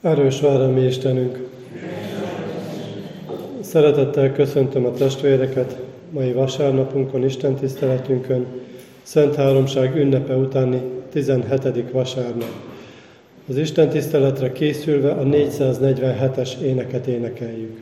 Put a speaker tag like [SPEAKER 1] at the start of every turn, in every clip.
[SPEAKER 1] Erős vár a mi Istenünk! Szeretettel köszöntöm a testvéreket mai vasárnapunkon, Isten tiszteletünkön, Szent Háromság ünnepe utáni 17. vasárnap. Az Isten tiszteletre készülve a 447-es éneket énekeljük.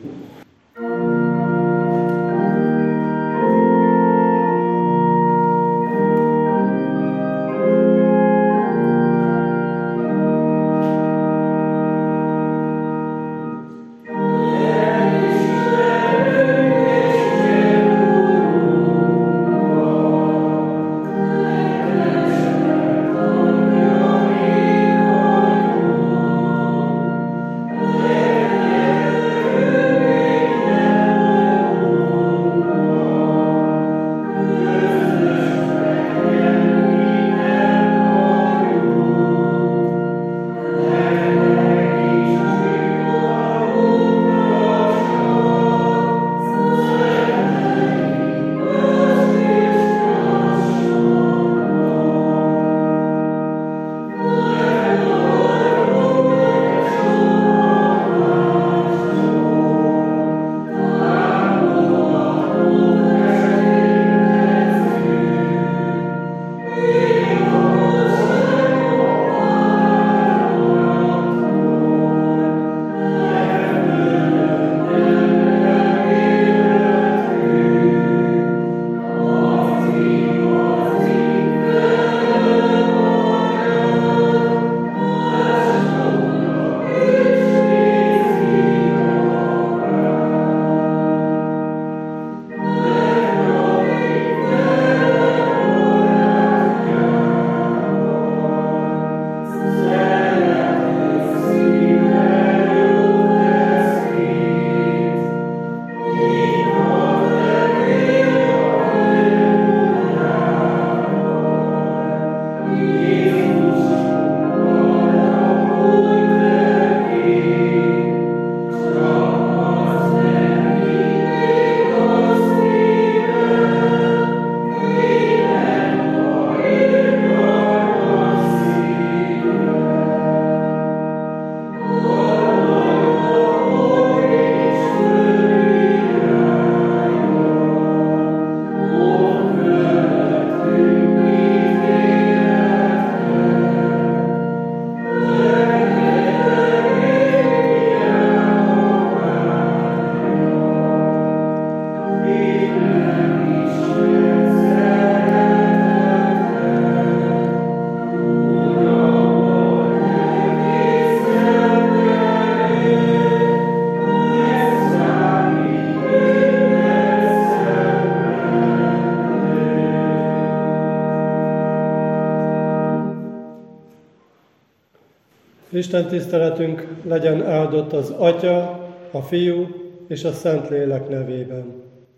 [SPEAKER 1] Isten tiszteletünk legyen áldott az Atya, a Fiú és a Szentlélek nevében.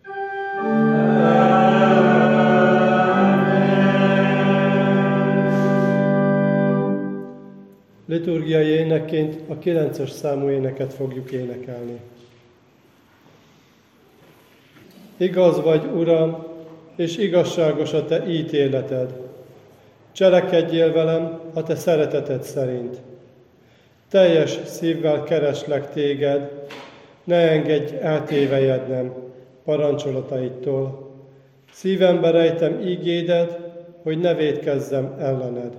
[SPEAKER 1] Liturgiai énekként a 9-es számú éneket fogjuk énekelni. Igaz vagy, Uram, és igazságos a Te ítéleted. Cselekedjél velem a Te szereteted szerint. Teljes szívvel kereslek Téged, ne engedj eltévejednem parancsolataidtól. Szívembe rejtem ígédet, hogy ne vétkezzem ellened.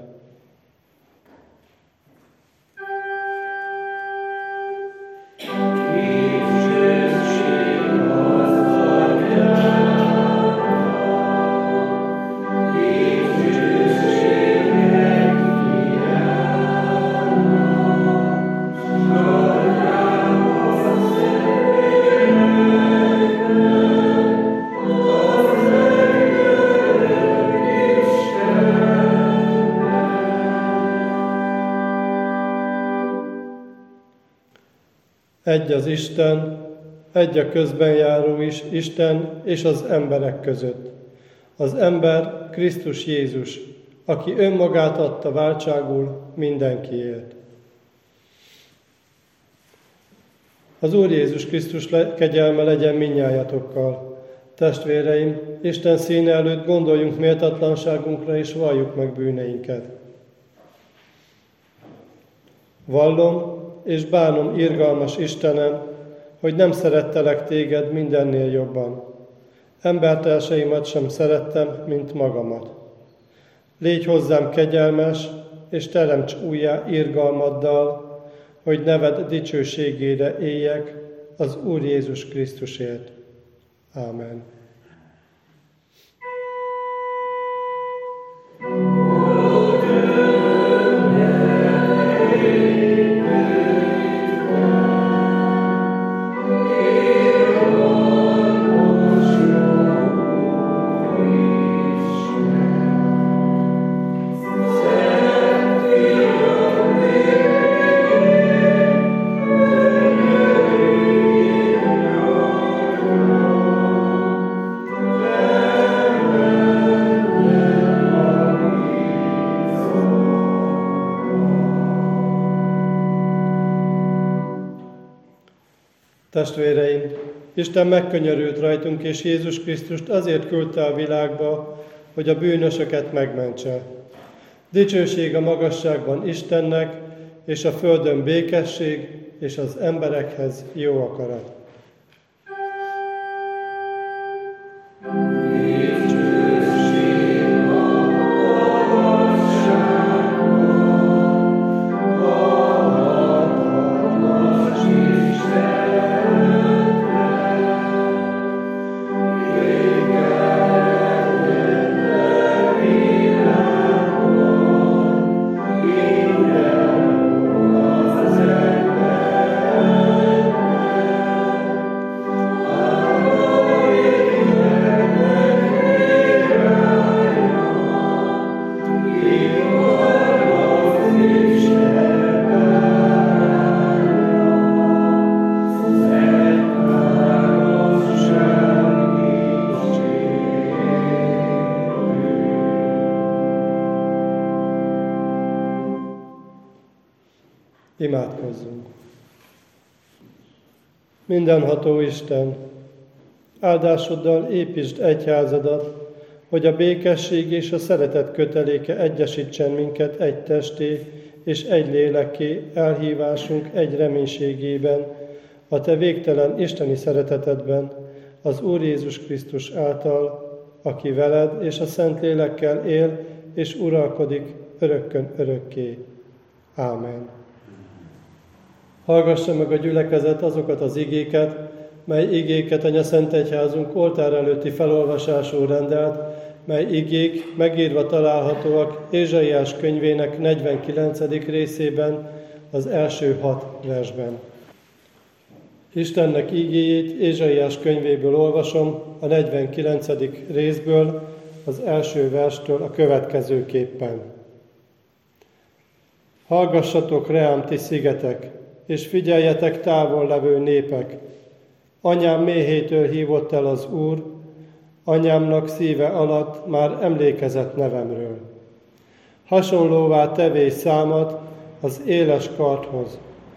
[SPEAKER 1] Egy az Isten, egy a közbenjáró is Isten és az emberek között. Az ember Krisztus Jézus, aki önmagát adta váltságul mindenkiért. Az Úr Jézus Krisztus kegyelme legyen mindnyájatokkal. Testvéreim, Isten színe előtt gondoljunk méltatlanságunkra és valljuk meg bűneinket. Vallom, és bánom, irgalmas Istenem, hogy nem szerettelek téged mindennél jobban. Embertársaimat sem szerettem, mint magamat. Légy hozzám kegyelmes, és teremts újjá irgalmaddal, hogy neved dicsőségére éljek az Úr Jézus Krisztusért. Ámen. Testvéreim, Isten megkönyörült rajtunk, és Jézus Krisztust azért küldte a világba, hogy a bűnösöket megmentse. Dicsőség a magasságban Istennek, és a földön békesség, és az emberekhez jó akarat. Imádkozzunk! Mindenható Isten, áldásoddal építsd egyházadat, hogy a békesség és a szeretet köteléke egyesítsen minket egy testé és egy lélekké elhívásunk egy reménységében, a Te végtelen isteni szeretetedben, az Úr Jézus Krisztus által, aki veled és a Szentlélekkel él és uralkodik örökkön örökké. Ámen. Hallgassa meg a gyülekezet azokat az igéket, mely igéket Anyaszentegyházunk oltár előtti felolvasásról rendelt, mely igék megírva találhatóak Ézsaiás könyvének 49. részében, az első 6 versben. Istennek igéjét Ézsaiás könyvéből olvasom, a 49. részből, az első verstől a következőképpen. Hallgassatok reám ti szigetek, és figyeljetek távol levő népek. Anyám méhétől hívott el az Úr, anyámnak szíve alatt már emlékezett nevemről. Hasonlóvá tevész számat az éles kardhoz.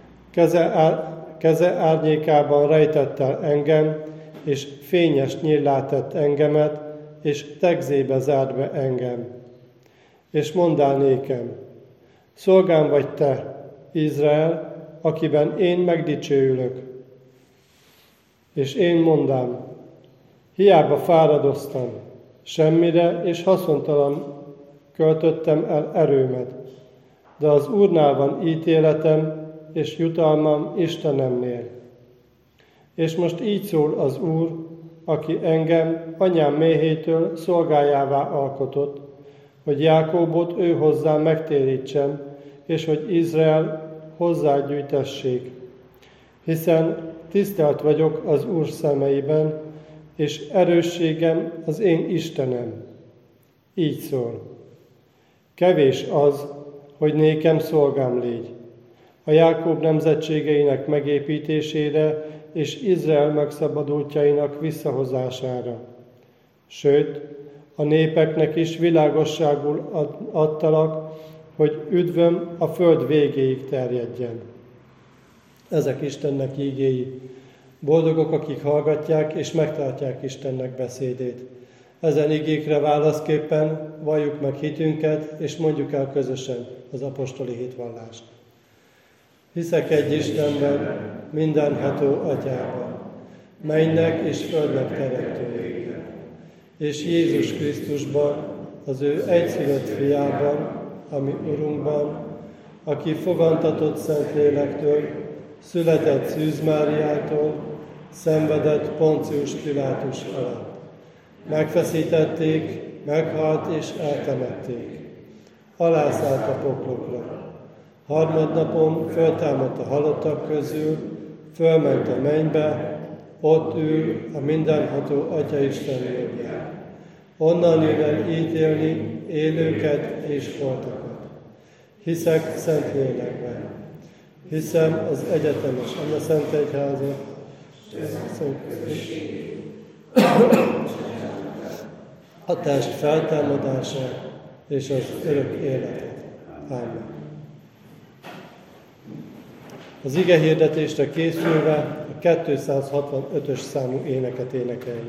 [SPEAKER 1] Keze árnyékában rejtett el engem, és fényes nyíllá tett engemet, és tegzébe zárt be engem. És mondál nékem, szolgám vagy te, Izrael, akiben én megdicsőülök. És én mondám, hiába fáradoztam, semmire és haszontalan költöttem el erőmet, de az Úrnál van ítéletem és jutalmam Istenemnél. És most így szól az Úr, aki engem anyám méhétől szolgájává alkotott, hogy Jákóbot ő hozzá megtérítsem, és hogy Izrael hozzágyűjtessék. Hiszen tisztelt vagyok az Úr szemeiben, és erősségem az én Istenem. Így szól. Kevés az, hogy nékem szolgám légy, a Jákob nemzetségeinek megépítésére és Izrael megszabadultjainak visszahozására. Sőt, a népeknek is világosságul adtalak, hogy üdvöm a föld végéig terjedjen. Ezek Istennek ígéi. Boldogok, akik hallgatják és megtartják Istennek beszédét. Ezen igékre válaszképpen valljuk meg hitünket, és mondjuk el közösen az apostoli hitvallást. Hiszek egy Istenben, mindenható Atyában, mennynek és földnek teremtőjében, és Jézus Krisztusban, az ő egyszülött fiában, ami Urunkban, aki fogantatott Szentlélektől, született Szűz Máriától, szenvedett Poncius Pilátus alatt. Megfeszítették, meghalt és eltemették. Alászállt a poklokra. Harmadnapon föltámadt a halottak közül, fölment a mennybe, ott ül a mindenható Atyaisten jobbján. Onnan jön el ítélni élőket és holtakat. Hiszek Szentlélekben. Hiszem az egyetemes Anyaszentegyházat, a test feltámadását és az örök életet. Ámen. Az ige hirdetésre készülve a 265-ös számú éneket énekeljük.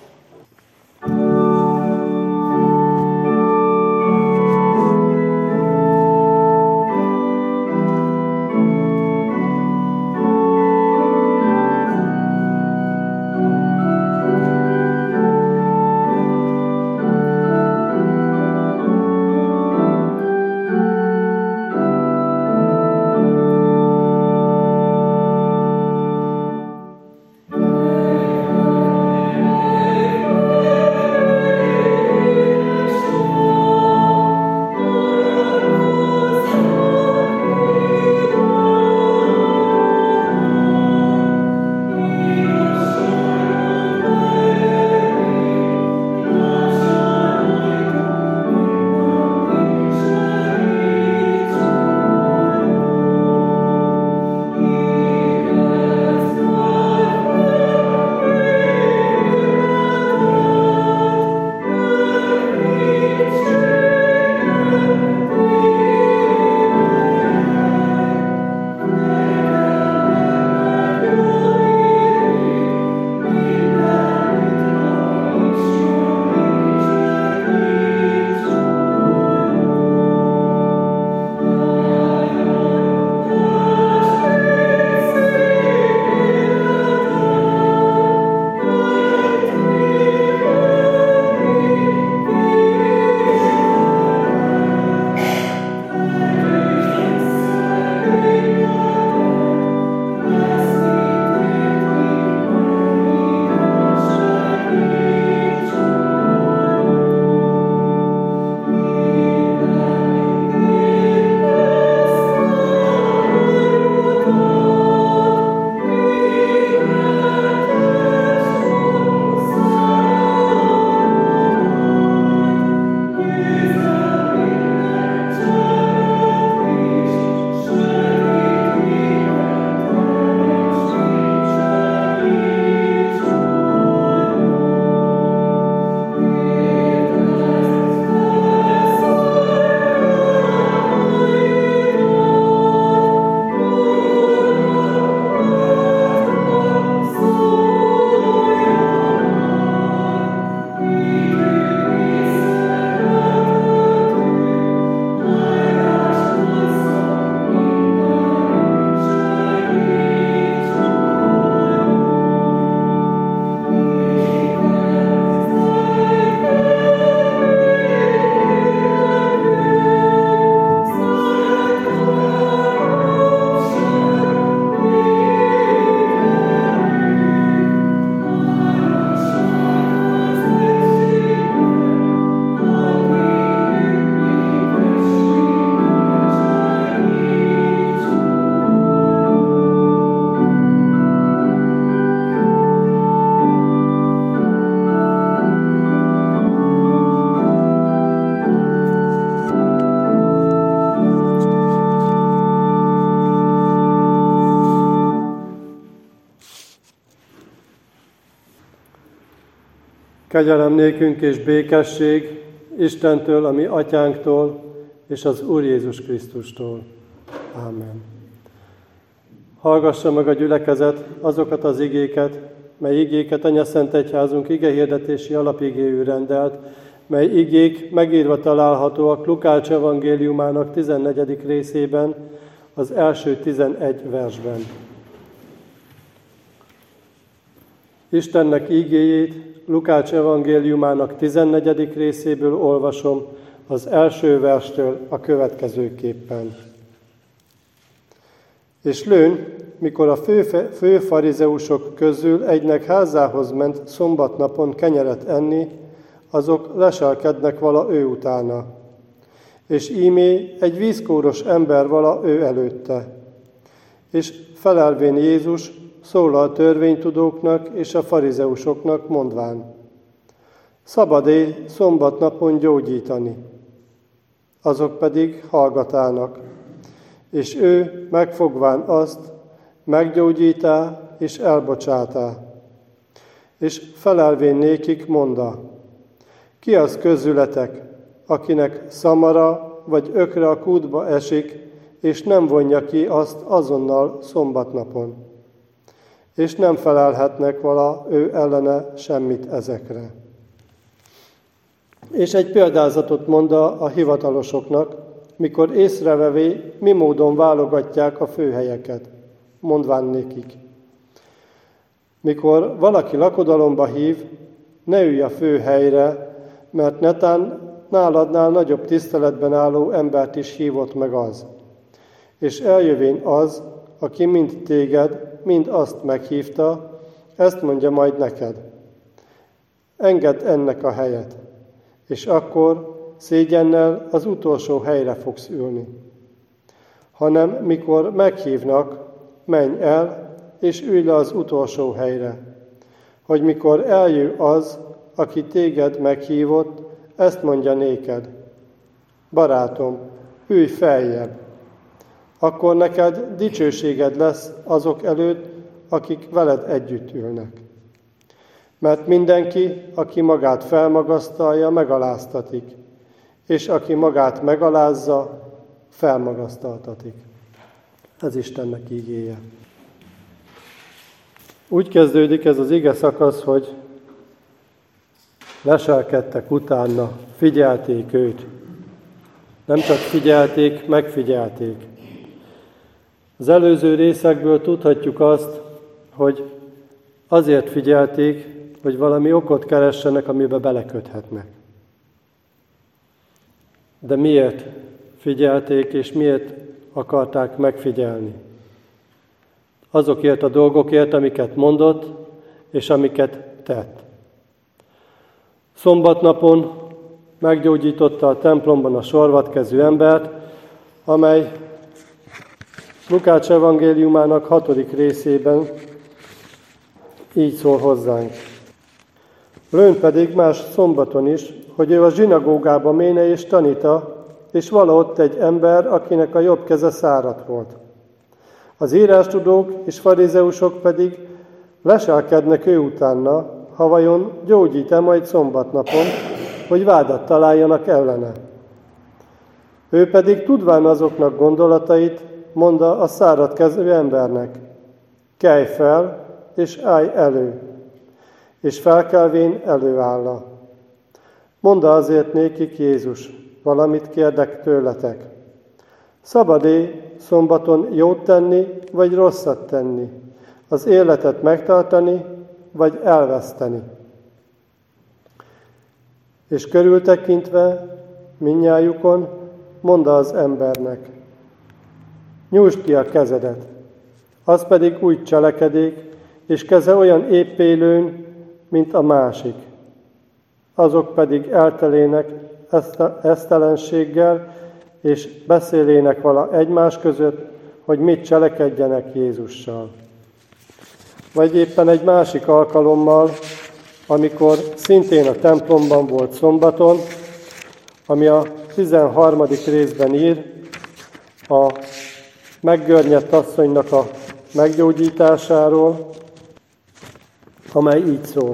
[SPEAKER 1] Kegyelem nékünk és békesség Istentől, a mi atyánktól, és az Úr Jézus Krisztustól. Ámen. Hallgassa meg a gyülekezet azokat az igéket, mely igéket Anyaszentegyházunk igehirdetési alapigéül rendelt, mely igék megírva találhatóak Lukács evangéliumának 14. részében, az első 11 versben. Istennek ígéjét Lukács evangéliumának 14. részéből olvasom, az első verstől a következőképpen. És lőn, mikor a fő farizeusok közül egynek házához ment szombatnapon kenyeret enni, azok leselkednek vala ő utána. És ímé egy vízkóros ember vala ő előtte. És felelvén Jézus szólal a törvénytudóknak és a farizeusoknak mondván: szabad-e szombatnapon gyógyítani? Azok pedig hallgatának. És ő megfogván azt, meggyógyítá és elbocsátá. És felelvén nékik mondta: ki az közületek, akinek szamara vagy ökre a kútba esik, és nem vonja ki azt azonnal szombatnapon? És nem felelhetnek vala ő ellene semmit ezekre. És egy példázatot mond a hivatalosoknak, mikor észrevevé, mi módon válogatják a főhelyeket, mondván nékik: mikor valaki lakodalomba hív, ne ülj a főhelyre, mert netán náladnál nagyobb tiszteletben álló embert is hívott meg az. És eljövén az, aki mind téged, mind azt meghívta, ezt mondja majd neked: engedd ennek a helyet, és akkor szégyennel az utolsó helyre fogsz ülni. Hanem mikor meghívnak, menj el, és ülj le az utolsó helyre, hogy mikor eljön az, aki téged meghívott, ezt mondja néked: barátom, ülj feljebb. Akkor neked dicsőséged lesz azok előtt, akik veled együtt ülnek. Mert mindenki, aki magát felmagasztalja, megaláztatik, és aki magát megalázza, felmagasztaltatik. Ez Istennek ígéje. Úgy kezdődik ez az ige szakasz, hogy leselkedtek utána, figyelték őt. Nem csak figyelték, megfigyelték. Az előző részekből tudhatjuk azt, hogy azért figyelték, hogy valami okot keressenek, amiben beleköthetnek. De miért figyelték, és miért akarták megfigyelni? Azokért a dolgokért, amiket mondott, és amiket tett. Szombatnapon meggyógyította a templomban a sorvadkezű embert, amely Lukács evangéliumának 6. részében így szól hozzánk. Lőn pedig más szombaton is, hogy ő a zsinagógába méne és taníta, és vala ott egy ember, akinek a jobb keze száradt volt. Az írástudók és farizeusok pedig leselkednek ő utána, ha vajon gyógyít-e majd szombatnapon, hogy vádat találjanak ellene. Ő pedig tudván azoknak gondolatait, mondta a száradt kezű embernek: kelj fel, és állj elő. És felkelvén előálla. Mondta azért nékik Jézus: valamit kérdek tőletek. Szabad-e szombaton jót tenni, vagy rosszat tenni? Az életet megtartani, vagy elveszteni? És körültekintve mindnyájukon mondta az embernek: nyújtsd ki a kezedet. Az pedig úgy cselekedik, és keze olyan éppélőn, mint a másik. Azok pedig eltelének esztelenséggel, és beszélének vala egymás között, hogy mit cselekedjenek Jézussal. Vagy éppen egy másik alkalommal, amikor szintén a templomban volt szombaton, ami a 13. részben ír, a meggörnyedt asszonynak a meggyógyításáról, amely így szól.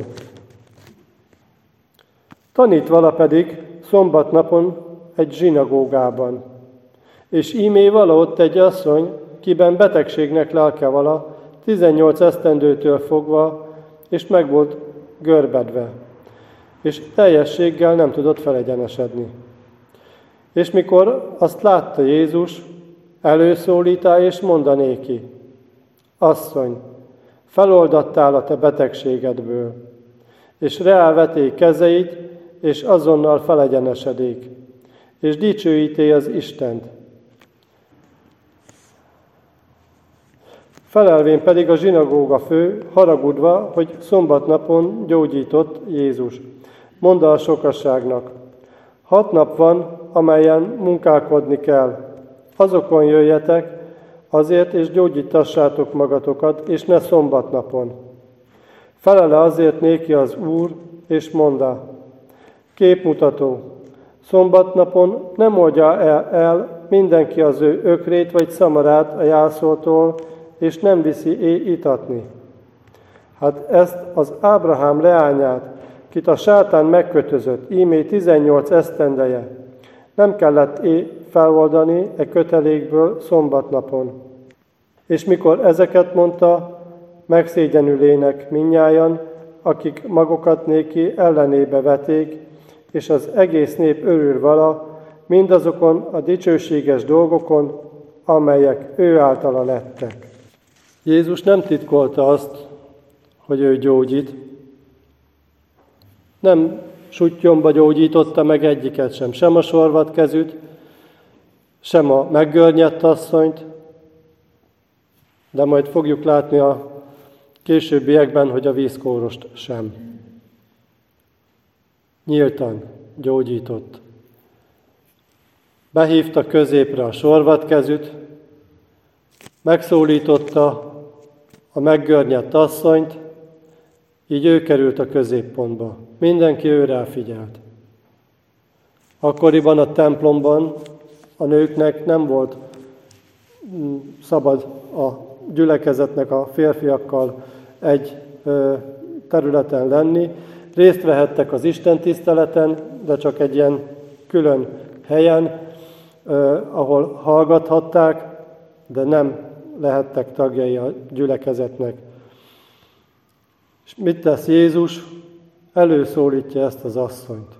[SPEAKER 1] Tanít vala pedig szombatnapon egy zsinagógában, és ímé vala ott egy asszony, kiben betegségnek lelke vala, 18 esztendőtől fogva, és meg volt görbedve, és teljességgel nem tudott felegyenesedni. És mikor azt látta Jézus, Előszólítá és mondanéki: Asszony, feloldattál a te betegségedből, és reálveté kezeit, és azonnal felegyenesedék, és dicsőíté az Istent. Felelvén pedig a zsinagóga fő, haragudva, hogy szombatnapon gyógyított Jézus, mondta a sokasságnak: 6 nap van, amelyen munkálkodni kell. Azokon jöjjetek, azért és gyógyítassátok magatokat, és ne szombatnapon. Felele azért néki az Úr, és mondta: képmutató, szombatnapon nem oldja el mindenki az ő ökrét vagy szamarát a jászoltól, és nem viszi itatni. Hát ezt az Ábrahám leányát, kit a sátán megkötözött, ímé 18 esztendeje, nem kellett feloldani e kötelékből szombatnapon. És mikor ezeket mondta, megszégyenülének mindnyájan, akik magukat néki ellenébe veték, és az egész nép örül vala, mindazokon a dicsőséges dolgokon, amelyek ő általa lettek. Jézus nem titkolta azt, hogy ő gyógyít. Nem suttyomba gyógyította meg egyiket sem, sem a sorvatkezűt, sem a meggörnyedt asszonyt, de majd fogjuk látni a későbbiekben, hogy a vízkórost sem. Nyíltan gyógyított. Behívta középre a sorvatkezűt, megszólította a meggörnyedt asszonyt, így ő került a középpontba. Mindenki őre figyelt. Akkoriban a templomban a nőknek nem volt szabad a gyülekezetnek a férfiakkal egy területen lenni. Részt vehettek az istentiszteleten, de csak egy ilyen külön helyen, ahol hallgathatták, de nem lehettek tagjai a gyülekezetnek. És mit tesz Jézus? Előszólítja ezt az asszonyt.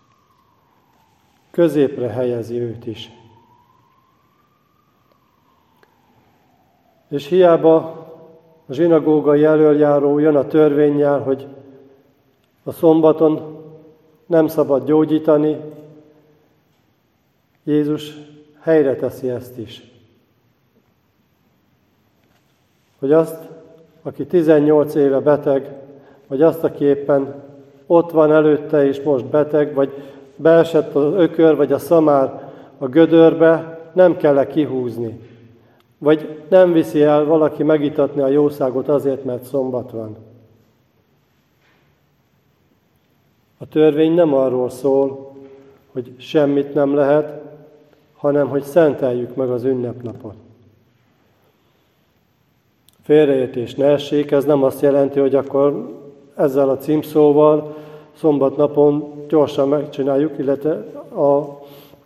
[SPEAKER 1] Középre helyezi őt is. És hiába a zsinagógai elöljáró jön a törvénnyel, hogy a szombaton nem szabad gyógyítani, Jézus helyre teszi ezt is. Hogy azt, aki 18 éve beteg, vagy azt, aki éppen ott van előtte és most beteg, vagy beesett az ökör, vagy a szamár a gödörbe, nem kell kihúzni. Vagy nem viszi el valaki megitatni a jószágot azért, mert szombat van. A törvény nem arról szól, hogy semmit nem lehet, hanem hogy szenteljük meg az ünnepnapot. Félreértés ne essék, ez nem azt jelenti, hogy akkor ezzel a címszóval szombatnapon gyorsan megcsináljuk, illetve a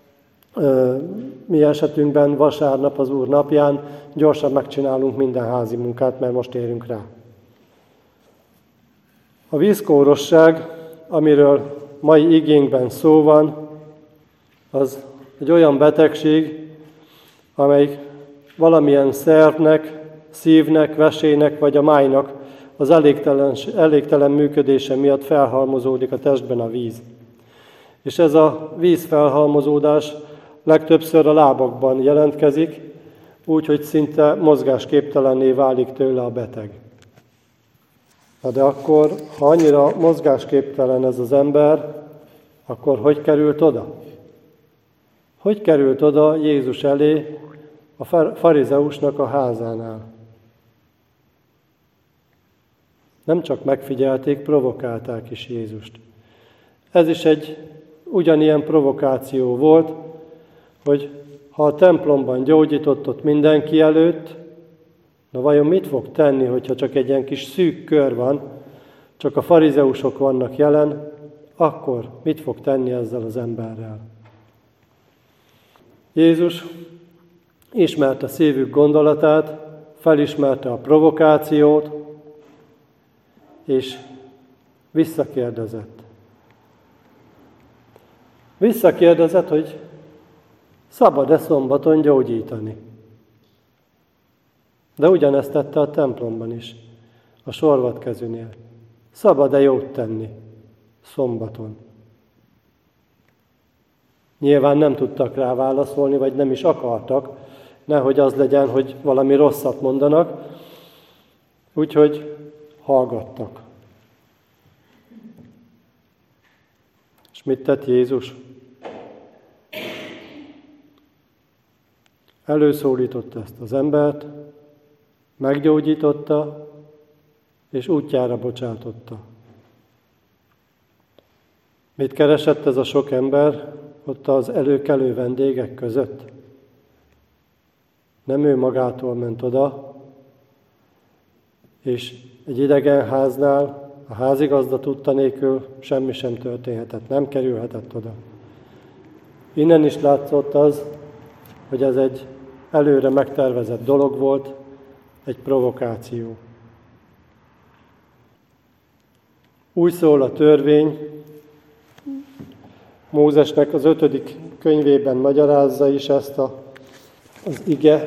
[SPEAKER 1] mi esetünkben vasárnap az Úr napján gyorsan megcsinálunk minden házi munkát, mert most érünk rá. A vízkórosság, amiről mai igénkben szó van, az egy olyan betegség, amely valamilyen szervnek, szívnek, vesének vagy a májnak az elégtelen működése miatt felhalmozódik a testben a víz. És ez a vízfelhalmozódás legtöbbször a lábakban jelentkezik, úgy, hogy szinte mozgásképtelenné válik tőle a beteg. Na de akkor, ha annyira mozgásképtelen ez az ember, akkor hogy került oda? Hogy került oda Jézus elé a farizeusnak a házánál? Nem csak megfigyelték, provokálták is Jézust. Ez is egy ugyanilyen provokáció volt, hogy ha a templomban gyógyított ott mindenki előtt, na vajon mit fog tenni, hogyha csak egy ilyen kis szűk kör van, csak a farizeusok vannak jelen, akkor mit fog tenni ezzel az emberrel? Jézus ismerte szívük gondolatát, felismerte a provokációt, és visszakérdezett. Visszakérdezett, hogy szabad-e szombaton gyógyítani. De ugyanezt tette a templomban is, a sorvadkezűnél. Szabad-e jót tenni szombaton? Nyilván nem tudtak rá válaszolni, vagy nem is akartak, nehogy az legyen, hogy valami rosszat mondanak, úgyhogy hallgattak. És mit tett Jézus? Előszólította ezt az embert, meggyógyította, és útjára bocsátotta. Mit keresett ez a sok ember ott az előkelő vendégek között? Nem ő magától ment oda, és egy idegen háznál a házigazda tudta nélkül semmi sem történhetett, nem kerülhetett oda. Innen is látszott az, hogy ez egy előre megtervezett dolog volt, egy provokáció. Úgy szól a törvény, Mózesnek az 5. könyvében magyarázza is ezt az ige,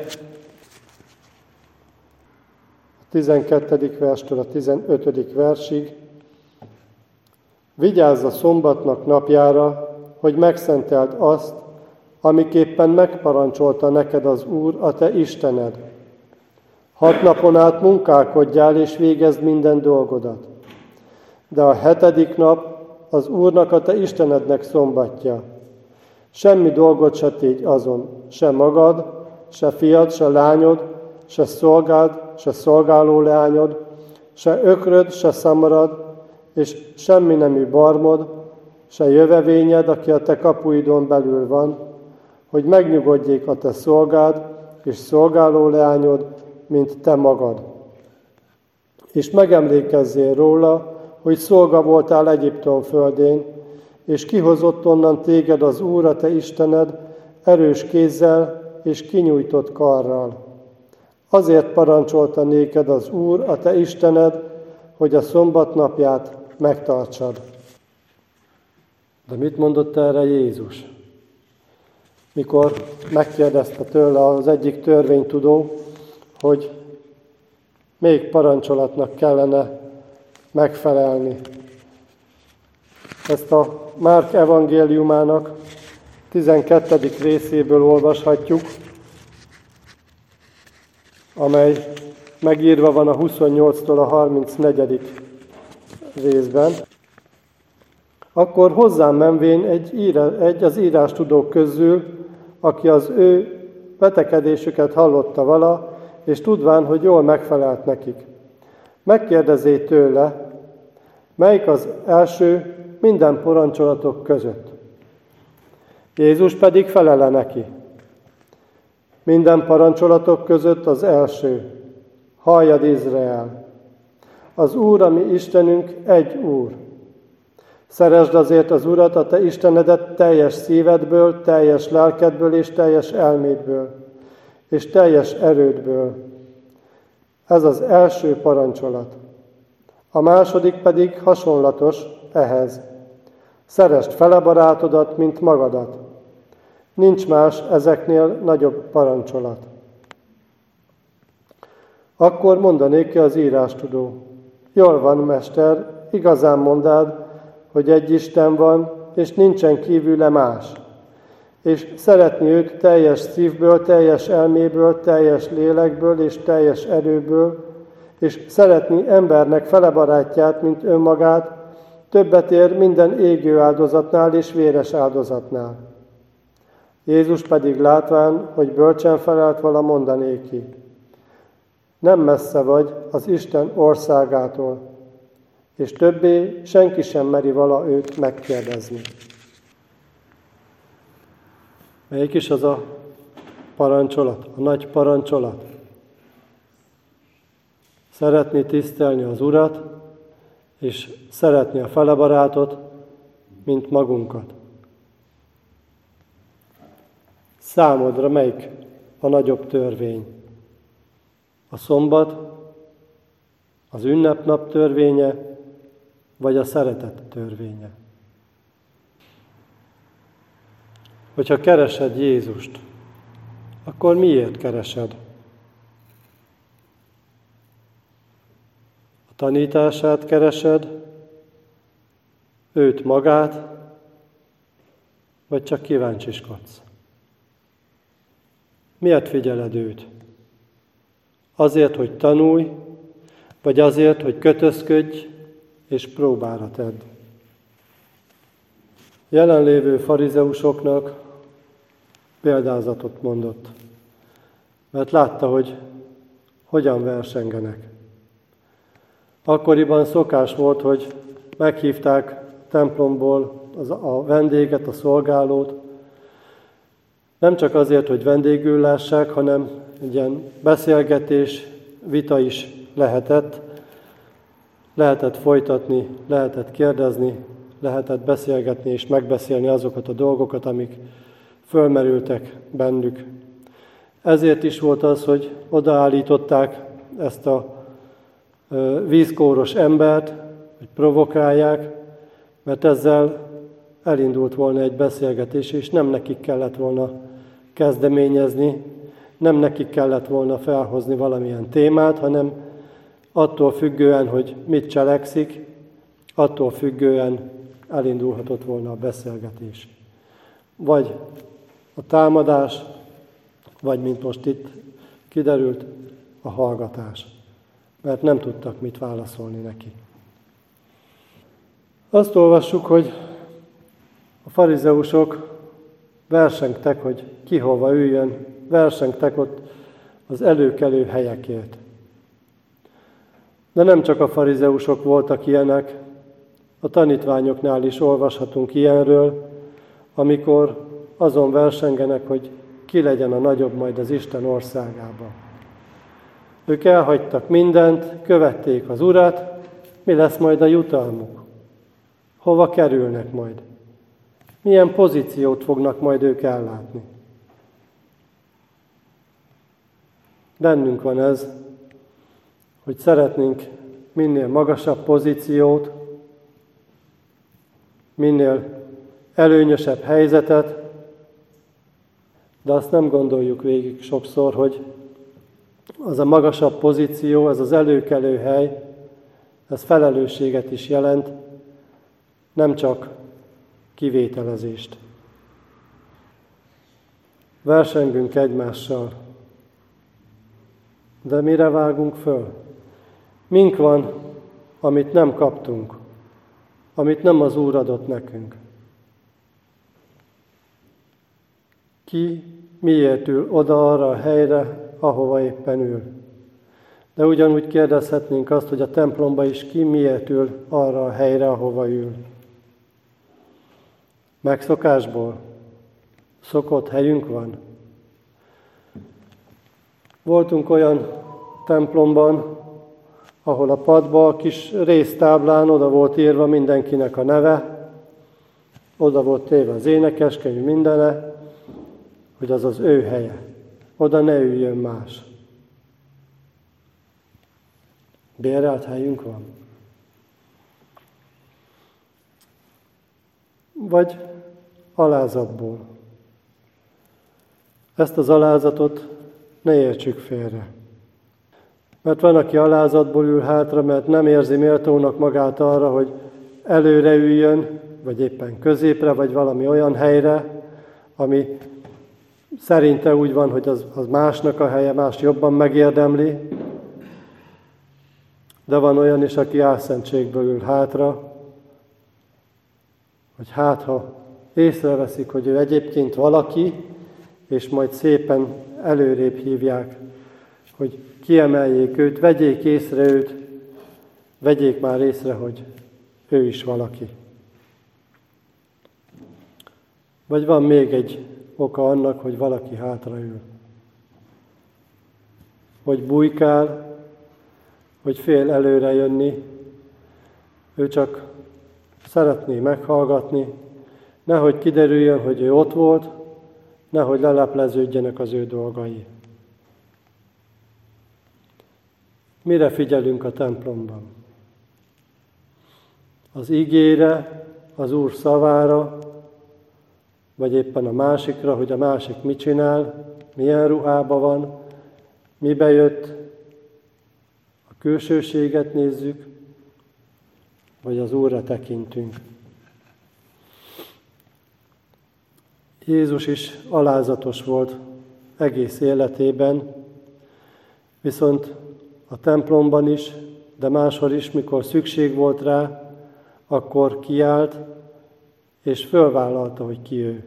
[SPEAKER 1] a 12. verstől a 15. versig. Vigyázz a szombatnak napjára, hogy megszenteld azt, amiképpen megparancsolta neked az Úr, a te Istened. 6 napon át munkálkodjál és végezd minden dolgodat. De a 7. nap az Úrnak, a te Istenednek szombatja. Semmi dolgot se tégy azon, se magad, se fiad, se lányod, se szolgád, se szolgáló leányod, se ökröd, se szamarad, és semmi nemű barmod, se jövevényed, aki a te kapuidon belül van, hogy megnyugodjék a te szolgád és szolgáló leányod, mint te magad. És megemlékezzél róla, hogy szolga voltál Egyiptom földén, és kihozott onnan téged az Úr, a te Istened, erős kézzel és kinyújtott karral. Azért parancsolta néked az Úr, a te Istened, hogy a szombat napját megtartsad. De mit mondott erre Jézus? Mikor megkérdezte tőle az egyik törvénytudó, hogy még parancsolatnak kellene megfelelni. Ezt a Márk evangéliumának 12. részéből olvashatjuk, amely megírva van a 28-tól a 34. részben. Akkor hozzám menvén egy az írástudók közül, aki az ő vetekedésüket hallotta vala, és tudván, hogy jól megfelelt nekik. Megkérdezé tőle, melyik az első minden parancsolatok között. Jézus pedig felele neki. Minden parancsolatok között az első. Halljad, Izrael! Az Úr, a mi Istenünk, egy Úr. Szeresd azért az Urat, a te Istenedet teljes szívedből, teljes lelkedből és teljes elmédből, és teljes erődből. Ez az első parancsolat. A második pedig hasonlatos ehhez. Szeresd fele barátodat, mint magadat. Nincs más ezeknél nagyobb parancsolat. Akkor mondanék az írástudó. Jól van, mester, igazán mondád, hogy egy Isten van, és nincsen kívüle más. És szeretni őt teljes szívből, teljes elméből, teljes lélekből és teljes erőből, és szeretni embernek fele barátját, mint önmagát, többet ér minden égő áldozatnál és véres áldozatnál. Jézus pedig látván, hogy bölcsen felelt vala, mondanéki. Nem messze vagy az Isten országától, és többé senki sem meri vala őt megkérdezni. Melyik is az a parancsolat, a nagy parancsolat? Szeretni tisztelni az Urat, és szeretni a felebarátot, mint magunkat. Számodra melyik a nagyobb törvény? A szombat, az ünnepnap törvénye, vagy a szeretet törvénye? Hogyha keresed Jézust, akkor miért keresed? tanítását keresed, őt magát, vagy csak kíváncsiskodsz? Miért figyeled őt? Azért, hogy tanulj, vagy azért, hogy kötözködj és próbára tedd? Jelenlévő farizeusoknak példázatot mondott, mert látta, hogy hogyan versengenek. Akkoriban szokás volt, hogy meghívták templomból a vendéget, a szolgálót, nem csak azért, hogy vendégül lássák, hanem egy ilyen beszélgetés, vita is lehetett folytatni, lehetett kérdezni, lehetett beszélgetni és megbeszélni azokat a dolgokat, amik fölmerültek bennük. Ezért is volt az, hogy odaállították ezt a vízkóros embert, hogy provokálják, mert ezzel elindult volna egy beszélgetés, és nem nekik kellett volna kezdeményezni, nem nekik kellett volna felhozni valamilyen témát, hanem attól függően, hogy mit cselekszik, attól függően elindulhatott volna a beszélgetés. Vagy a támadás, vagy mint most itt kiderült, a hallgatás. Mert nem tudtak mit válaszolni neki. Azt olvassuk, hogy a farizeusok versengtek, hogy ki hova üljön, versengtek ott az előkelő helyekért. De nem csak a farizeusok voltak ilyenek, a tanítványoknál is olvashatunk ilyenről, amikor azon versengenek, hogy ki legyen a nagyobb majd az Isten országában. Ők elhagytak mindent, követték az Urat, mi lesz majd a jutalmuk? Hova kerülnek majd? Milyen pozíciót fognak majd ők ellátni? Bennünk van ez, hogy szeretnénk minél magasabb pozíciót, minél előnyösebb helyzetet, de azt nem gondoljuk végig sokszor, hogy az a magasabb pozíció, ez az előkelő hely, ez felelősséget is jelent, nem csak kivételezést. Versengünk egymással, de mire vágunk föl? Mink van, amit nem kaptunk, amit nem az Úr adott nekünk? Ki miért ül oda arra a helyre, ahova éppen ül? De ugyanúgy kérdezhetnénk azt, hogy a templomba is ki miért ül arra a helyre, ahova ül. Megszokásból? Szokott helyünk van? Voltunk olyan templomban, ahol a padba, a kis résztáblán oda volt írva mindenkinek a neve, oda volt téve az énekeskönyv mindene, hogy az az ő helye. Oda ne üljön más. Bérelt helyünk van? Vagy alázatból. Ezt az alázatot ne értsük félre. Mert van, aki alázatból ül hátra, mert nem érzi méltónak magát arra, hogy előre üljön, vagy éppen középre, vagy valami olyan helyre, ami szerinte úgy van, hogy az másnak a helye, más jobban megérdemli. De van olyan is, aki álszentségből ül hátra, hogy hát, ha észreveszik, hogy ő egyébként valaki, és majd szépen előrébb hívják, hogy kiemeljék őt, vegyék észre őt, vegyék már észre, hogy ő is valaki. Vagy van még egy oka annak, hogy valaki hátraül. Hogy bujkál, hogy fél előre jönni, ő csak szeretné meghallgatni, nehogy kiderüljön, hogy ő ott volt, nehogy lelepleződjenek az ő dolgai. Mire figyelünk a templomban? Az igére, az Úr szavára, vagy éppen a másikra, hogy a másik mit csinál, milyen ruhában van, mibe jött, a A külsőséget nézzük, vagy az Úrra tekintünk. Jézus is alázatos volt egész életében, viszont a templomban is, de máshol is, mikor szükség volt rá, akkor kiállt, és fölvállalta, hogy ki ő.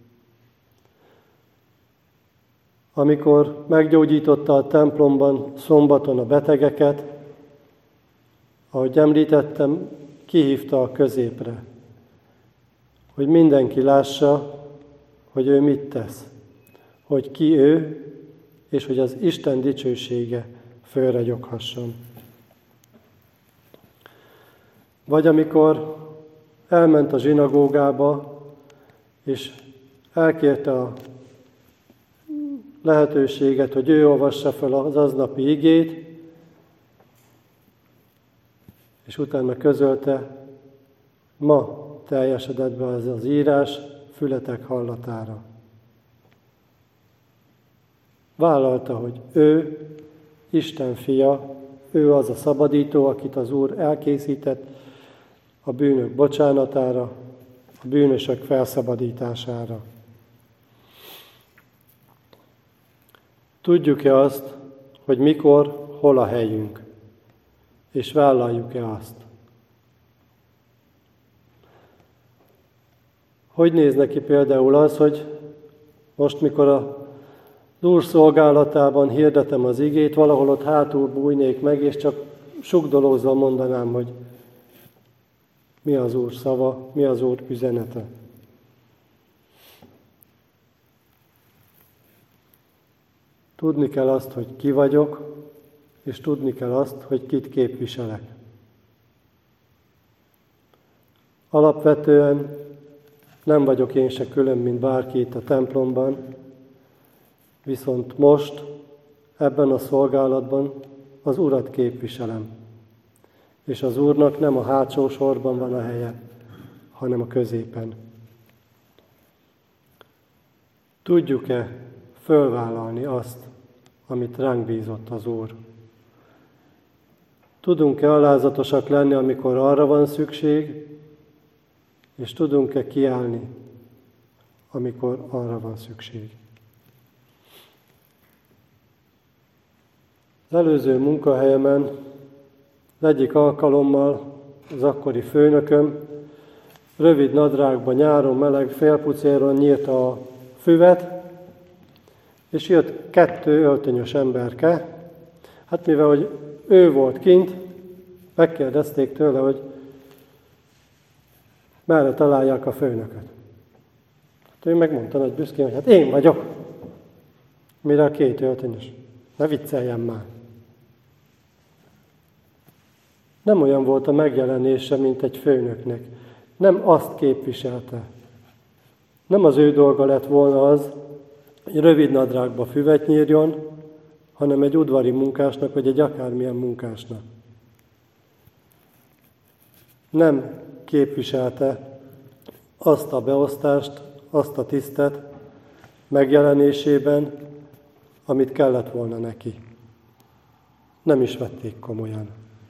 [SPEAKER 1] Amikor meggyógyította a templomban szombaton a betegeket, ahogy említettem, kihívta a középre, hogy mindenki lássa, hogy ő mit tesz, hogy ki ő, és hogy az Isten dicsősége fölragyoghasson. Vagy amikor elment a zsinagógába, és elkérte a lehetőséget, hogy ő olvassa fel az aznapi igét, és utána közölte, ma teljesedett be ez az írás fületek hallatára. Vállalta, hogy ő Isten fia, ő az a szabadító, akit az Úr elkészített a bűnök bocsánatára, a bűnösök felszabadítására. Tudjuk-e azt, hogy mikor, hol a helyünk, és vállaljuk-e azt? Hogy néz neki például az, hogy most, mikor az Úr szolgálatában hirdetem az igét, valahol ott hátul bújnék meg, és csak sugdolózva mondanám, hogy mi az Úr szava, mi az Úr üzenete. Tudni kell azt, hogy ki vagyok, és tudni kell azt, hogy kit képviselek. Alapvetően nem vagyok én se külön, mint bárki itt a templomban, viszont most, ebben a szolgálatban az Urat képviselem. És az Úrnak nem a hátsó sorban van a helye, hanem a középen. Tudjuk-e fölvállalni azt, amit ránk bízott az Úr? Tudunk-e alázatosak lenni, amikor arra van szükség, és tudunk-e kiállni, amikor arra van szükség? Az előző munkahelyemen az egyik alkalommal az akkori főnököm rövid nadrágban, nyáron meleg félpucéron nyírta a füvet, és jött 2 öltönyös emberke. Hát mivel hogy ő volt kint, megkérdezték tőle, hogy merre találják a főnököt. Hát ő megmondta nagy büszkén, hogy hát én vagyok. Mire a 2 öltönyös? Ne vicceljen már. Nem olyan volt a megjelenése, mint egy főnöknek. Nem azt képviselte. Nem az ő dolga lett volna az, hogy rövid nadrágba füvet nyírjon, hanem egy udvari munkásnak, vagy egy akármilyen munkásnak. Nem képviselte azt a beosztást, azt a tisztet megjelenésében, amit kellett volna neki. Nem is vették komolyan.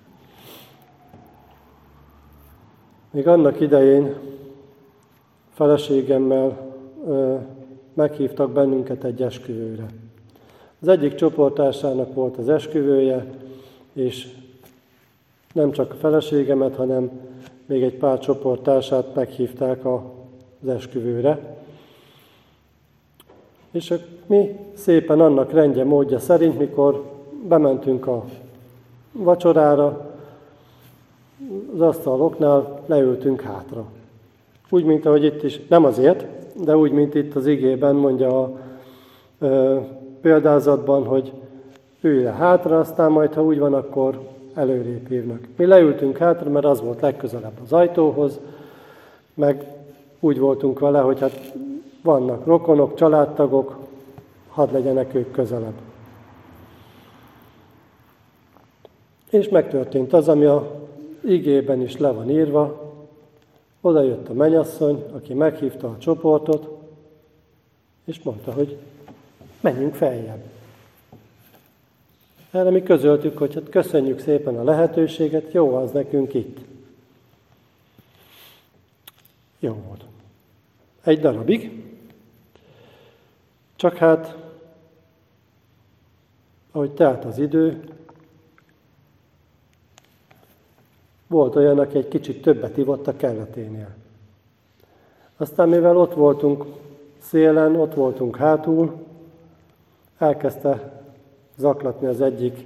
[SPEAKER 1] Még annak idején feleségemmel meghívtak bennünket egy esküvőre. Az egyik csoporttársának volt az esküvője, és nem csak a feleségemet, hanem még egy pár csoporttársát meghívták az esküvőre. És mi szépen annak rendje módja szerint, mikor bementünk a vacsorára, az asztaloknál leültünk hátra. Úgy, mint ahogy itt is, nem azért, de úgy, mint itt az igében mondja a példázatban, hogy ülj le hátra, aztán majd, ha úgy van, akkor előrébb hívnak. Mi leültünk hátra, mert az volt legközelebb az ajtóhoz, meg úgy voltunk vele, hogy hát vannak rokonok, családtagok, hadd legyenek ők közelebb. És megtörtént az, ami a igében is le van írva. Oda jött a mennyasszony, aki meghívta a csoportot, és mondta, hogy menjünk feljebb. Erre mi közöltük, hogy hát köszönjük szépen a lehetőséget, jó az nekünk itt. Jó volt. Egy darabig. Csak hát, ahogy telt az idő, volt olyan, aki egy kicsit többet ivott a kelleténél. Aztán mivel ott voltunk szélen, ott voltunk hátul, elkezdte zaklatni az egyik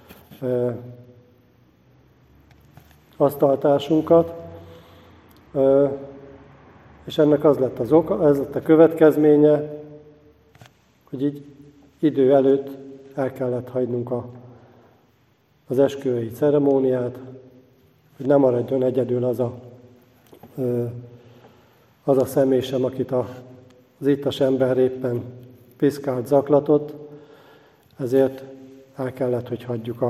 [SPEAKER 1] asztaltársunkat, és ennek az lett az oka, ez lett a következménye, hogy így idő előtt el kellett hagynunk az esküvői ceremóniát, hogy ne maradjon egyedül az a személy sem, akit az ittas ember éppen piszkált, zaklatott, ezért el kellett, hogy hagyjuk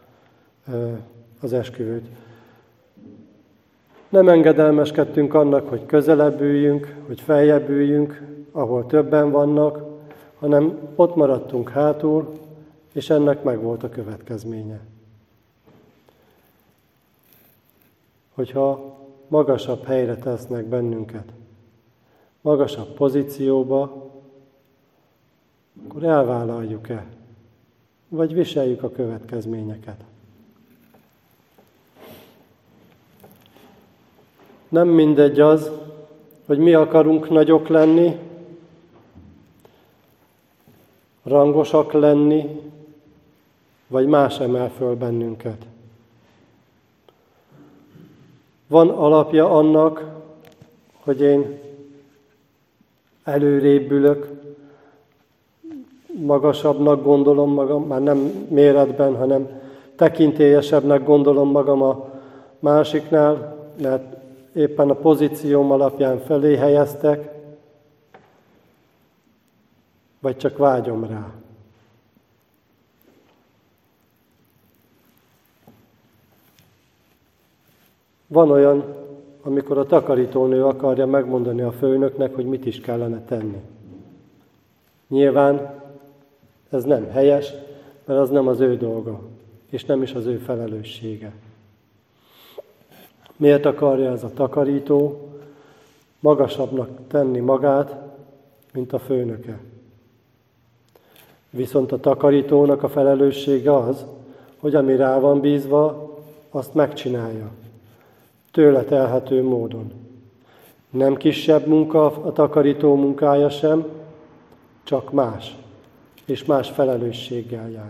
[SPEAKER 1] az esküvőt. Nem engedelmeskedtünk annak, hogy közelebb üljünk, hogy feljebb üljünk, ahol többen vannak, hanem ott maradtunk hátul, és ennek meg volt a következménye. Hogyha magasabb helyre tesznek bennünket, magasabb pozícióba, akkor elvállaljuk-e, vagy viseljük a következményeket. Nem mindegy az, hogy mi akarunk nagyok lenni, rangosak lenni, vagy más emel föl bennünket. Van alapja annak, hogy én előrébb ülök, magasabbnak gondolom magam, már nem méretben, hanem tekintélyesebbnek gondolom magam a másiknál, mert éppen a pozícióm alapján felé helyeztek, vagy csak vágyom rá. Van olyan, amikor a takarítónő akarja megmondani a főnöknek, hogy mit is kellene tenni. Nyilván ez nem helyes, mert az nem az ő dolga, és nem is az ő felelőssége. Miért akarja ez a takarító magasabbnak tenni magát, mint a főnöke? Viszont a takarítónak a felelőssége az, hogy ami rá van bízva, azt megcsinálja. Tőle telhető módon. Nem kisebb munka a takarító munkája sem, csak más, és más felelősséggel jár.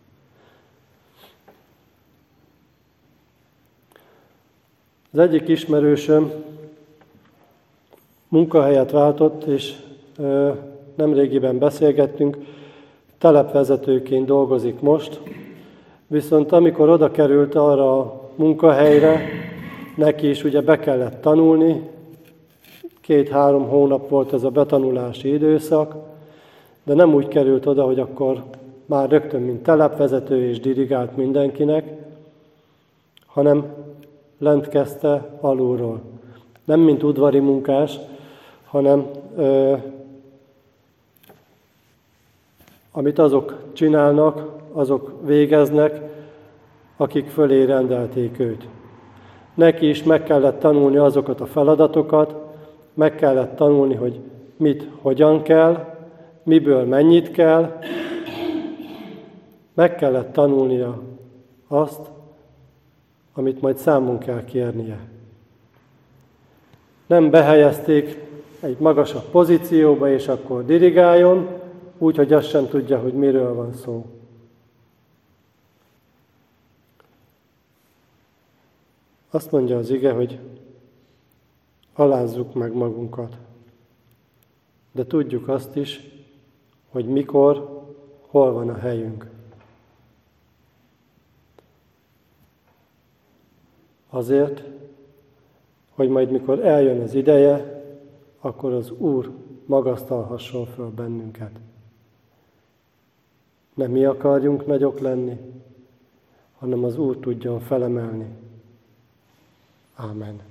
[SPEAKER 1] Az egyik ismerősöm munkahelyet váltott, és nemrégiben beszélgettünk, telepvezetőként dolgozik most, viszont amikor oda került arra a munkahelyre, neki is ugye be kellett tanulni, 2-3 hónap volt ez a betanulási időszak, de nem úgy került oda, hogy akkor már rögtön, mint telepvezető és dirigált mindenkinek, hanem lent kezdte alulról. Nem mint udvari munkás, hanem amit azok csinálnak, azok végeznek, akik fölé rendelték őt. Neki is meg kellett tanulni azokat a feladatokat, meg kellett tanulni, hogy mit, hogyan kell, miből mennyit kell, meg kellett tanulnia azt, amit majd számon kell kérnie. Nem behelyezték egy magasabb pozícióba, és akkor dirigáljon, úgy, hogy azt sem tudja, hogy miről van szó. Azt mondja az ige, hogy alázzuk meg magunkat. De tudjuk azt is, hogy mikor, hol van a helyünk. Azért, hogy majd mikor eljön az ideje, akkor az Úr magasztalhasson föl bennünket. Nem mi akarjunk nagyok lenni, hanem az Úr tudjon felemelni. Ámen.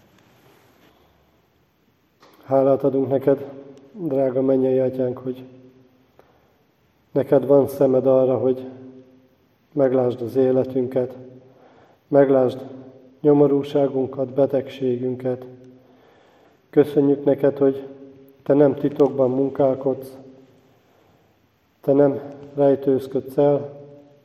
[SPEAKER 1] Hálát adunk neked, drága mennyei Atyánk, hogy neked van szemed arra, hogy meglásd az életünket, meglásd nyomorúságunkat, betegségünket. Köszönjük neked, hogy te nem titokban munkálkodsz, te nem rejtőzködsz el,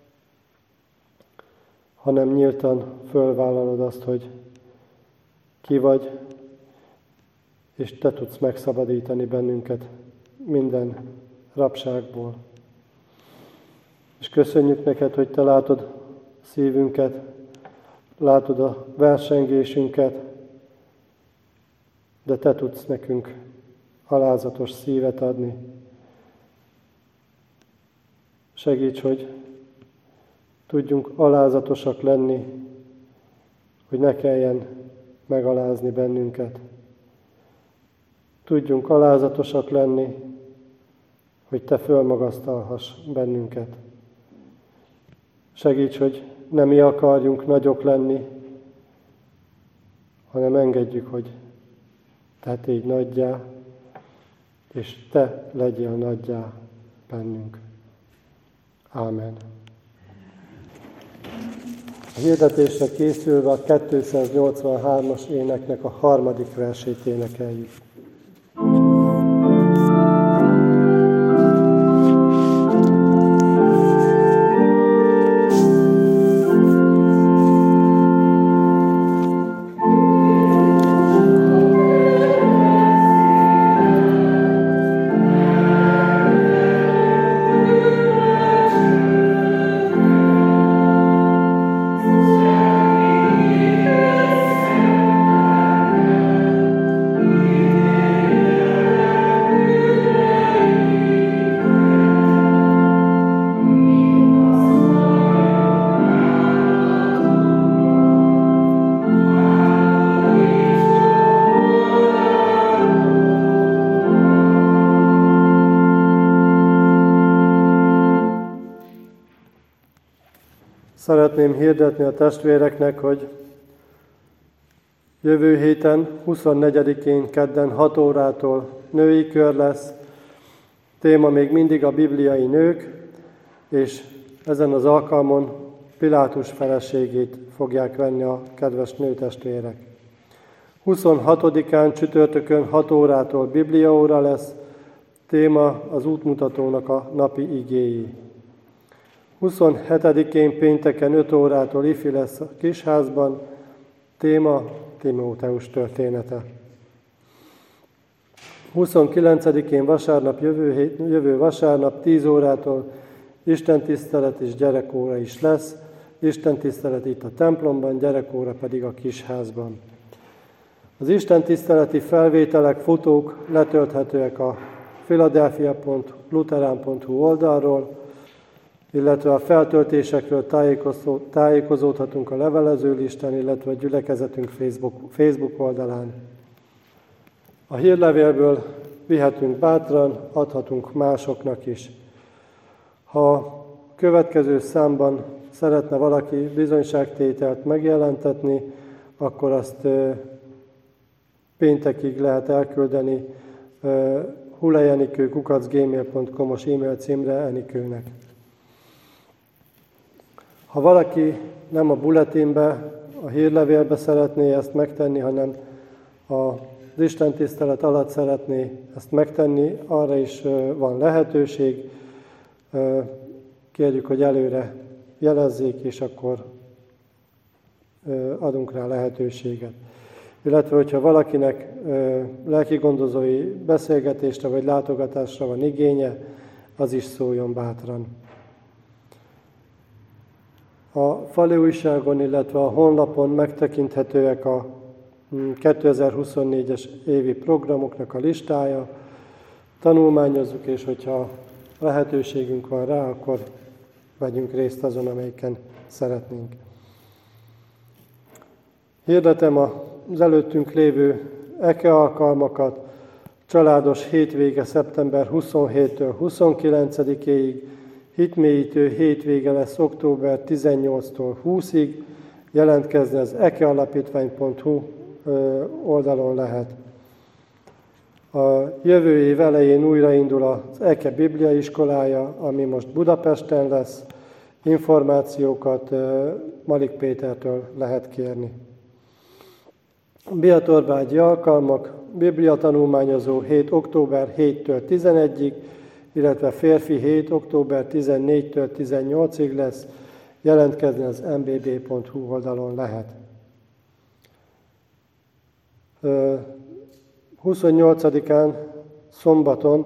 [SPEAKER 1] hanem nyíltan fölvállalod azt, hogy ki vagy, és te tudsz megszabadítani bennünket minden rabságból. És köszönjük neked, hogy te látod szívünket, látod a versengésünket, de te tudsz nekünk alázatos szívet adni. Segíts, hogy tudjunk alázatosak lenni, hogy ne kelljen megalázni bennünket. Tudjunk alázatosak lenni, hogy te fölmagasztalhass bennünket. Segíts, hogy nem mi akarjunk nagyok lenni, hanem engedjük, hogy te tégy nagyjá, és te legyél nagyjá bennünk. Ámen. A hirdetésre készülve a 283-as éneknek a 3. versét énekeljük. Szeretném hirdetni a testvéreknek, hogy jövő héten, 24-én kedden 6 órától női kör lesz. Téma még mindig a bibliai nők, és ezen az alkalmon Pilátus feleségét fogják venni a kedves nőtestvérek. 26-án csütörtökön 6 órától bibliaóra lesz, téma az útmutatónak a napi igéi. 27-én pénteken 5 órától ifi lesz a Kisházban, téma Timóteus története. 29-én vasárnap, jövő vasárnap 10 órától istentisztelet és gyerekóra is lesz, istentisztelet itt a templomban, gyerekóra pedig a Kisházban. Az istentiszteleti felvételek, fotók letölthetőek a philadelphia.lutheran.hu oldalról, illetve a feltöltésekről tájékozódhatunk a levelezőlisten, illetve a gyülekezetünk Facebook oldalán. A hírlevélből vihetünk bátran, adhatunk másoknak is. Ha a következő számban szeretne valaki bizonyságtételt megjelentetni, akkor azt péntekig lehet elküldeni hulejenikő@gmail.com-os e-mail címre Enikőnek. Ha valaki nem a bulletinbe, a hírlevélbe szeretné ezt megtenni, hanem az istentisztelet alatt szeretné ezt megtenni, arra is van lehetőség. Kérjük, hogy előre jelezzék, és akkor adunk rá lehetőséget. Illetve, hogyha valakinek lelkigondozói beszélgetésre vagy látogatásra van igénye, az is szóljon bátran. A fali újságon, illetve a honlapon megtekinthetőek a 2024-es évi programoknak a listája. Tanulmányozzuk, és hogyha lehetőségünk van rá, akkor vegyünk részt azon, amelyiken szeretnénk. Hirdetem az előttünk lévő EKE alkalmakat. Családos hétvége szeptember 27-től 29-éig, hitmélyítő hétvége lesz október 18-tól 20-ig, jelentkezni az ekealapítvány.hu oldalon lehet. A jövő év elején újraindul az EKE Bibliaiskolája, ami most Budapesten lesz, információkat Malik Pétertől lehet kérni. Biatorbágyi alkalmak, bibliatanulmányozó hét október 7-től 11-ig, illetve férfi hét október 14-től 18-ig lesz, jelentkezni az mbb.hu oldalon lehet. 28-án szombaton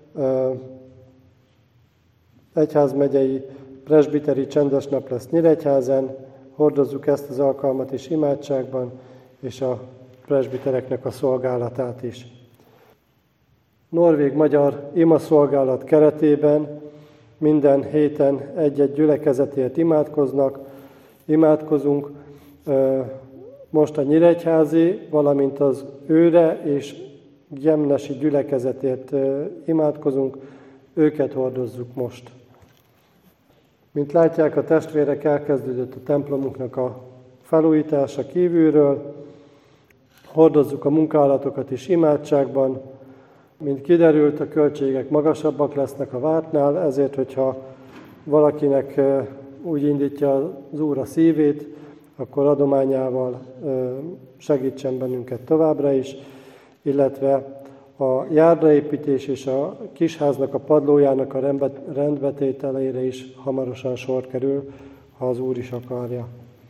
[SPEAKER 1] egyházmegyei presbiteri csendes nap lesz Nyíregyházán, hordozzuk ezt az alkalmat is imádságban, és a presbitereknek a szolgálatát is. Norvég-magyar imaszolgálat keretében minden héten egy-egy gyülekezetért imádkozunk, most a nyíregyházi, valamint az őre és gyemnesi gyülekezetért imádkozunk, őket hordozzuk most. Mint látják, a testvérek, elkezdődött a templomunknak a felújítása kívülről, hordozzuk a munkálatokat is imádságban. Mint kiderült, a költségek magasabbak lesznek a vártnál, ezért, hogyha valakinek úgy indítja az Úr a szívét, akkor adományával segítsen bennünket továbbra is, illetve a járdaépítés és a kisháznak a padlójának a rendbetételére is hamarosan sor kerül, ha az Úr is akarja.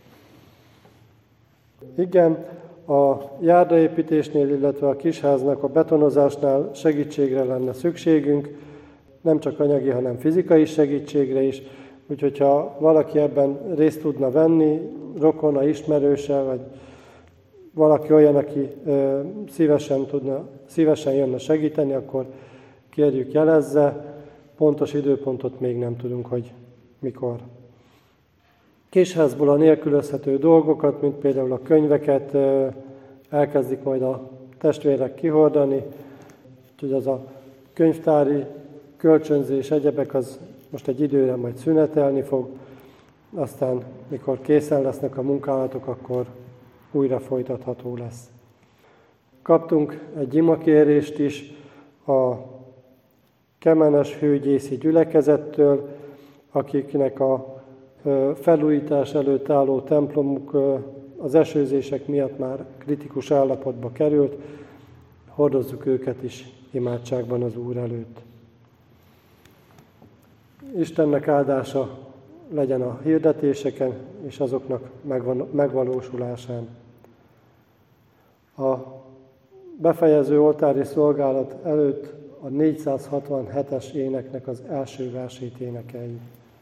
[SPEAKER 1] Igen, a járdaépítésnél, illetve a kisháznak a betonozásnál segítségre lenne szükségünk, nem csak anyagi, hanem fizikai segítségre is, úgyhogy ha valaki ebben részt tudna venni, rokona, ismerőse, vagy valaki olyan, aki szívesen jönne segíteni, akkor kérjük, jelezze. Pontos időpontot még nem tudunk, hogy mikor. Kisházból a nélkülözhető dolgokat, mint például a könyveket elkezdik majd a testvérek kihordani, úgyhogy az a könyvtári kölcsönzés, egyebek, az most egy időre majd szünetelni fog, aztán mikor készen lesznek a munkálatok, akkor újra folytatható lesz. Kaptunk egy imakérést is a Kemenes hőgyészi gyülekezettől, akiknek a felújítás előtt álló templomuk az esőzések miatt már kritikus állapotba került, hordozzuk őket is imádságban az Úr előtt. Istennek áldása legyen a hirdetéseken és azoknak megvalósulásán. A befejező oltári szolgálat előtt a 467-es éneknek az első versét énekeljük.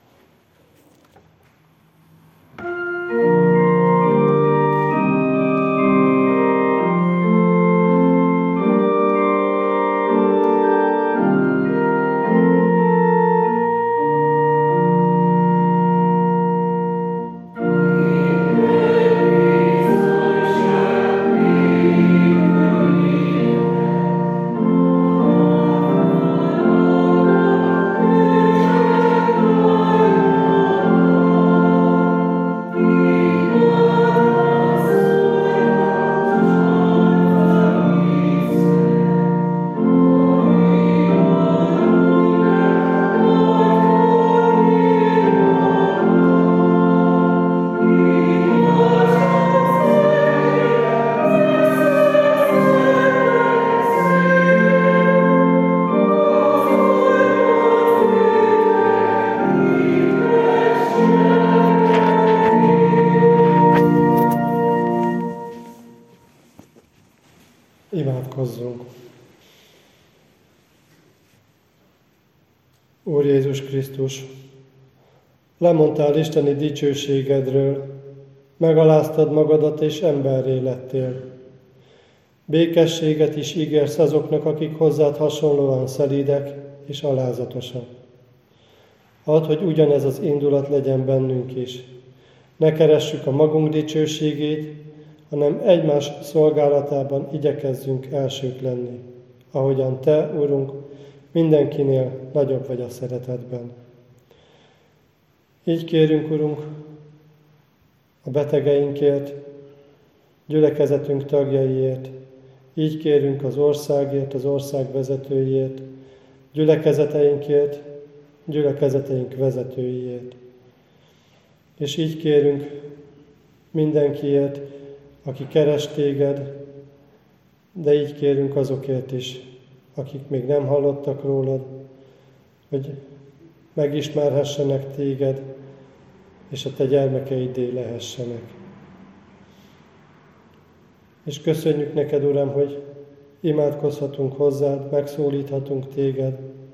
[SPEAKER 1] Imádkozzunk! Úr Jézus Krisztus, lemondtál isteni dicsőségedről, megaláztad magadat és emberré lettél. Békességet is ígérsz azoknak, akik hozzád hasonlóan szelídek és alázatosak. Add, hogy ugyanez az indulat legyen bennünk is. Ne keressük a magunk dicsőségét, hanem egymás szolgálatában igyekezzünk elsők lenni, ahogyan Te, Urunk, mindenkinél nagyobb vagy a szeretetben. Így kérünk, Urunk, a betegeinkért, gyülekezetünk tagjaiért, így kérünk az országért, az ország vezetőiért, gyülekezeteinkért, gyülekezeteink vezetőiért. És így kérünk mindenkiért, aki keres téged, de így kérünk azokért is, akik még nem hallottak rólad, hogy megismerhessenek téged, és a te gyermekeiddé lehessenek. És köszönjük neked, Uram, hogy imádkozhatunk hozzád, megszólíthatunk téged.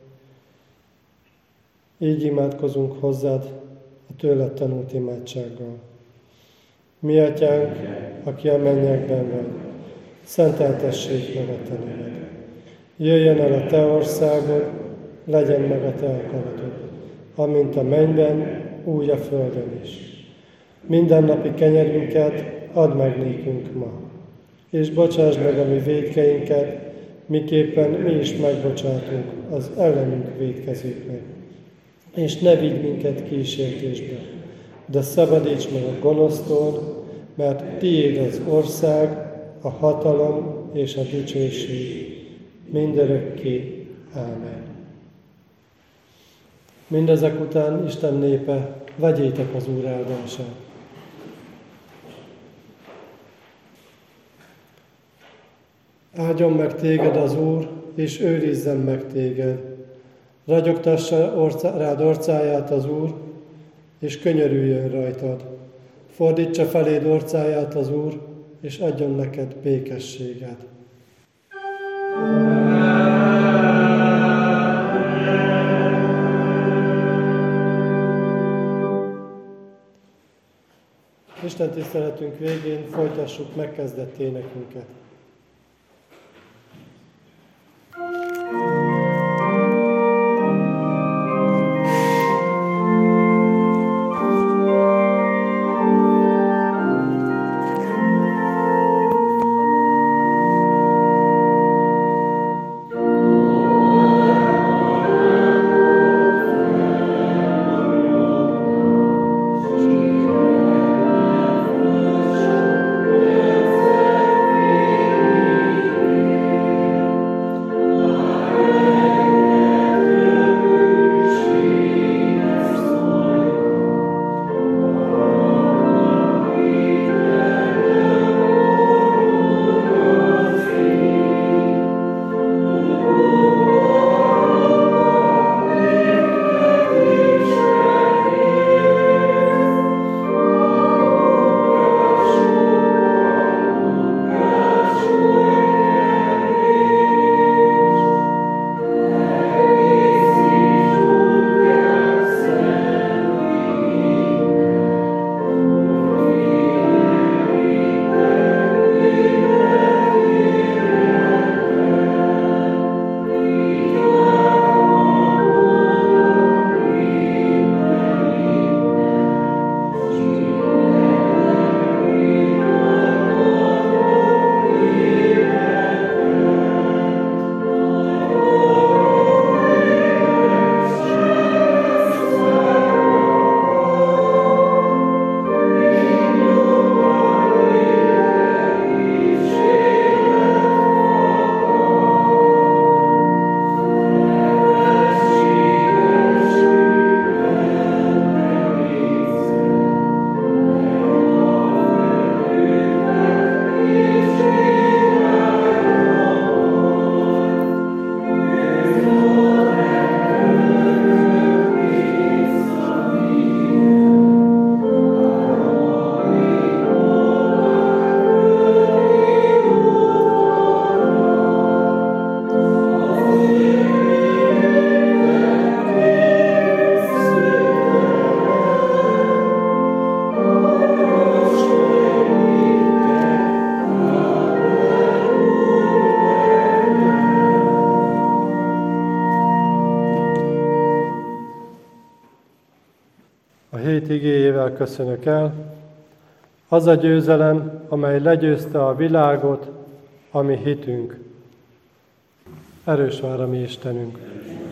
[SPEAKER 1] Így imádkozunk hozzád a tőled tanult imádsággal. Mi atyánk, aki a mennyekben vagy, szenteltessék meg a te neved. Jöjjön el a te országod, legyen meg a te akaratod, amint a mennyben, úgy a földön is. Mindennapi kenyerünket add meg nékünk ma, és bocsásd meg a mi vétkeinket, miképpen mi is megbocsátunk az ellenünk vétkezőknek. És ne vigy minket kísértésbe, de szabadíts meg a gonosztól, mert tiéd az ország, a hatalom és a dicsőség mindörökké. Ámen. Mindezek után, Isten népe, vegyétek az Úr áldását. Áldjon meg téged az Úr, és őrizzen meg téged. Ragyogtassa rád orcáját az Úr, és könyörüljön rajtad. Fordítsa feléd orcáját az Úr, és adjon neked békességet. Isten tiszteletünk végén folytassuk megkezdett énekünket. hét igéjével köszönök el. Az a győzelem, amely legyőzte a világot, a mi hitünk. Erős vár a mi Istenünk.